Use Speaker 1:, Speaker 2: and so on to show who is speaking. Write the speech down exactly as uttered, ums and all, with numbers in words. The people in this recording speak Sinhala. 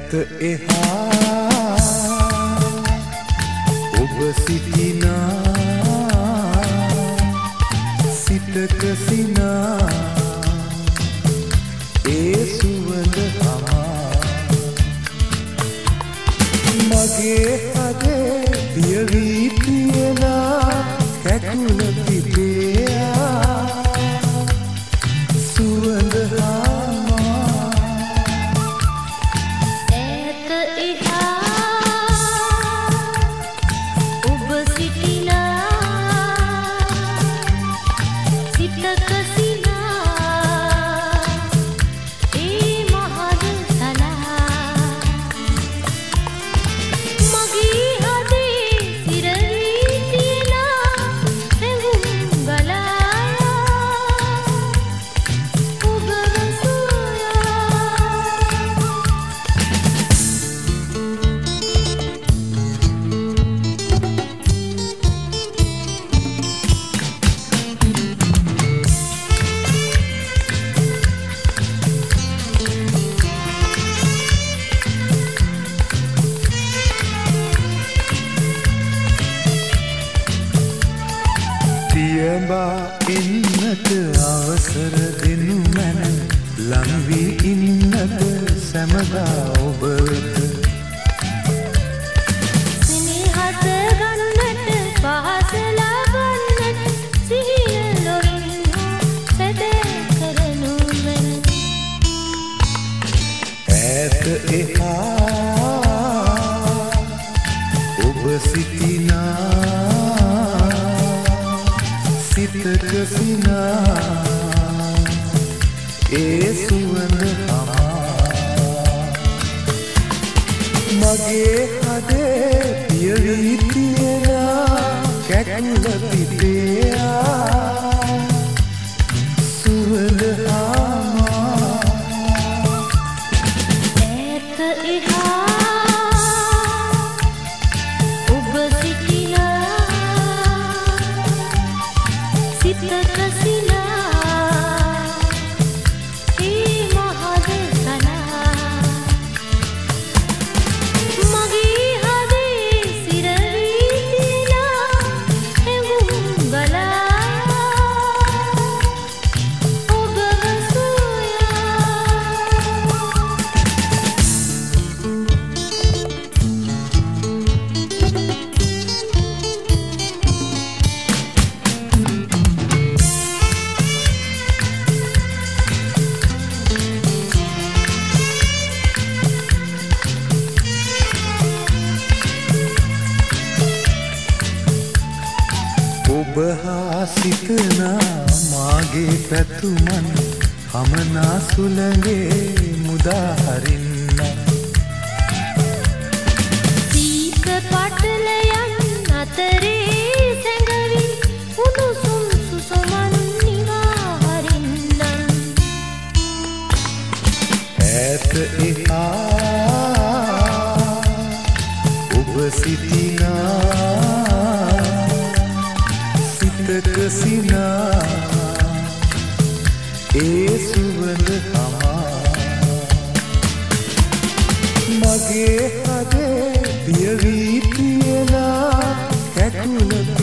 Speaker 1: ඈත එහා ඔබ සිටිනා සිතක සිනා ඒ සුවඳ හමා මගේ හදේ පිය වී තියෙනා කැකුල පිපෙයා සුවඳ තියඹා එන්නට අවසර දෙනු මැන ලං වී ඉන්නට සැමදා ඔබ වෙත
Speaker 2: සිනහස ගන්නට පහස ලබන්නට සිහින ලොවින් සැදේ කරනු මැන
Speaker 1: ඈත එහා ඔබ සිටිනා සිතක සිනා ඒ සුවඳ හමා මගේ හදේ පිය වී තියෙනා කැකුල පිපෙයා සුවඳ හමා
Speaker 2: ඈත එහා ඔබ සිටිනා සිතක සිනා ඒ මහද සනා මගේ හදේ සිර වී තියෙනා හැඟුම් ගලා ඔබව
Speaker 1: ඔබ හා සිතනා මාගේ පැතුමන් හමනා සුළඟේ මුදා හරින්න
Speaker 2: සීත පටලයන් අතරේ සැඟවි උණුසුම් සුසුමන් නිවා හරින්නම්
Speaker 1: ඈත එහා ඔබ සිටිනා සිතක සිනා ඒ සුවඳ හමා මගේ හදේ පිය වී තියෙනා කැකුල